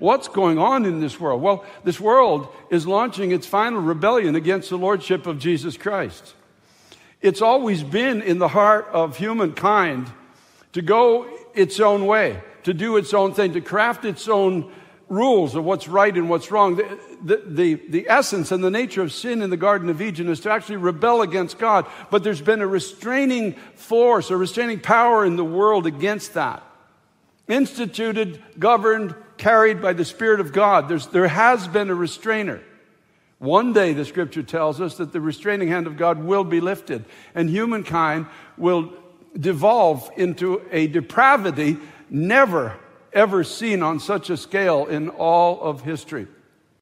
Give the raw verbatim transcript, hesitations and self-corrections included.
what's going on in this world? Well, this world is launching its final rebellion against the lordship of Jesus Christ. It's always been in the heart of humankind to go its own way, to do its own thing, to craft its own rules of what's right and what's wrong. The, the, the, the essence and the nature of sin in the Garden of Eden is to actually rebel against God. But there's been a restraining force, a restraining power in the world against that. Instituted, governed, carried by the Spirit of God. There's, there has been a restrainer. One day, the Scripture tells us that the restraining hand of God will be lifted, and humankind will devolve into a depravity never, ever seen on such a scale in all of history.